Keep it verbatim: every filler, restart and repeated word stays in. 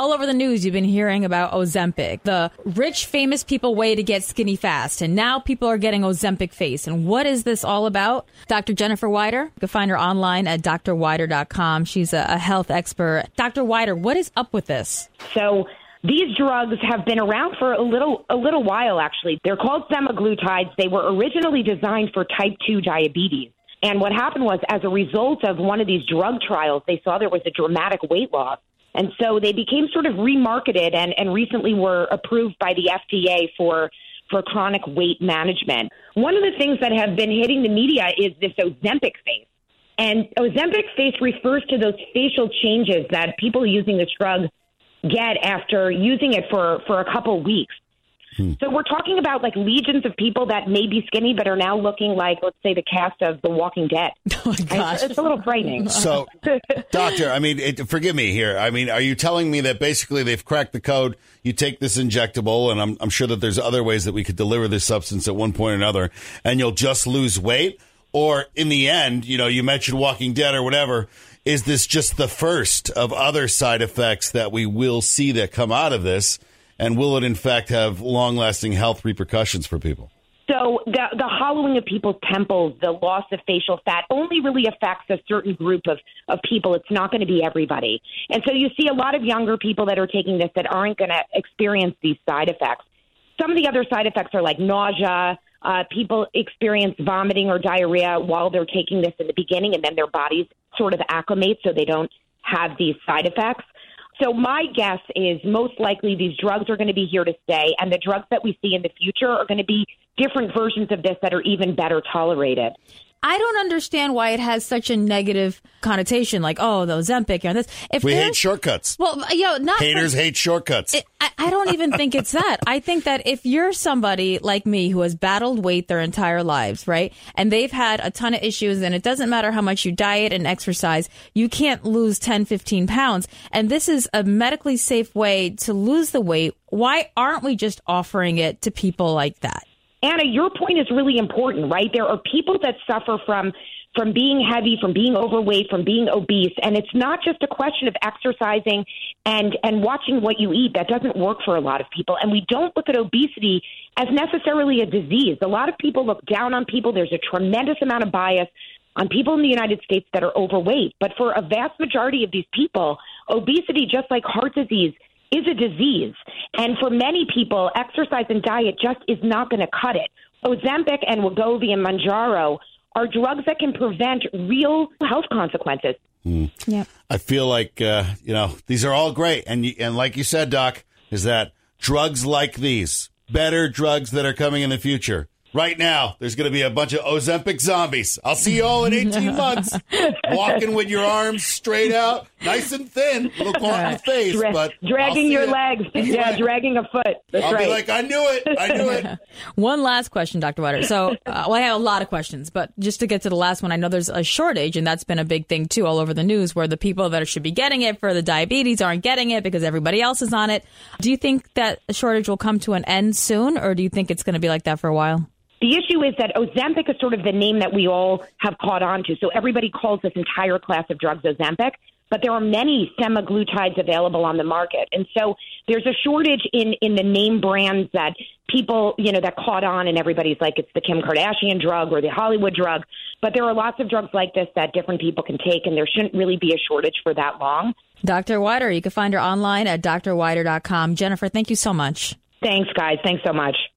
All over the news, you've been hearing about Ozempic, the rich, famous people way to get skinny fast. And now people are getting Ozempic face. And what is this all about? Doctor Jennifer Weider, you can find her online at d r weider dot com. She's a, a health expert. Doctor Weider, what is up with this? So these drugs have been around for a little a little while, actually. They're called semaglutides. They were originally designed for type two diabetes. And what happened was, as a result of one of these drug trials, they saw there was a dramatic weight loss. And so they became sort of remarketed and, and recently were approved by the F D A for, for chronic weight management. One of the things that have been hitting the media is this Ozempic face. And Ozempic face refers to those facial changes that people using this drug get after using it for, for a couple weeks. Hmm. So we're talking about like legions of people that may be skinny but are now looking like, let's say, the cast of The Walking Dead. Oh my gosh. It's, it's a little frightening. So, doctor, I mean, it, forgive me here. I mean, are you telling me that basically they've cracked the code? You take this injectable, and I'm, I'm sure that there's other ways that we could deliver this substance at one point or another, and you'll just lose weight? Or in the end, you know, you mentioned Walking Dead or whatever. Is this just the first of other side effects that we will see that come out of this? And will it, in fact, have long-lasting health repercussions for people? So the, the hollowing of people's temples, the loss of facial fat only really affects a certain group of, of people. It's not going to be everybody. And so you see a lot of younger people that are taking this that aren't going to experience these side effects. Some of the other side effects are like nausea. Uh, people experience vomiting or diarrhea while they're taking this in the beginning, and then their bodies sort of acclimate so they don't have these side effects. So my guess is most likely these drugs are going to be here to stay, and the drugs that we see in the future are going to be different versions of this that are even better tolerated. I don't understand why it has such a negative connotation, like, oh, the Ozempic and this. If we hate shortcuts. Well, you know, not haters for, hate shortcuts. It, I, I don't even think it's that. I think that if you're somebody like me who has battled weight their entire lives, right, and they've had a ton of issues, and it doesn't matter how much you diet and exercise, you can't lose ten, fifteen pounds. And this is a medically safe way to lose the weight. Why aren't we just offering it to people like that? Anna, your point is really important, right? There are people that suffer from from being heavy, from being overweight, from being obese, and it's not just a question of exercising and and watching what you eat. That doesn't work for a lot of people, and we don't look at obesity as necessarily a disease. A lot of people look down on people. There's a tremendous amount of bias on people in the United States that are overweight, but for a vast majority of these people, obesity, just like heart disease, is a disease. And for many people, exercise and diet just is not going to cut it. Ozempic and Wegovy and Mounjaro are drugs that can prevent real health consequences. Mm. Yeah. I feel like, uh, you know, these are all great. And, and like you said, Doc, is that drugs like these, better drugs that are coming in the future. Right now, there's going to be a bunch of Ozempic zombies. I'll see you all in eighteen months, walking with your arms straight out, nice and thin, little gaunt in the face, Dra- but dragging your it. legs, yeah, dragging a foot. That's I'll right. be like, I knew it, I knew it. One last question, Doctor Weider. So, uh, well, I have a lot of questions, but just to get to the last one, I know there's a shortage, and that's been a big thing too, all over the news, where the people that should be getting it for the diabetes aren't getting it because everybody else is on it. Do you think that a shortage will come to an end soon, or do you think it's going to be like that for a while? The issue is that Ozempic is sort of the name that we all have caught on to. So everybody calls this entire class of drugs Ozempic, but there are many semaglutides available on the market. And so there's a shortage in, in the name brands that people, you know, that caught on, and everybody's like, it's the Kim Kardashian drug or the Hollywood drug. But there are lots of drugs like this that different people can take, and there shouldn't really be a shortage for that long. Doctor Weider, you can find her online at d r weider dot com. Jennifer, thank you so much. Thanks, guys. Thanks so much.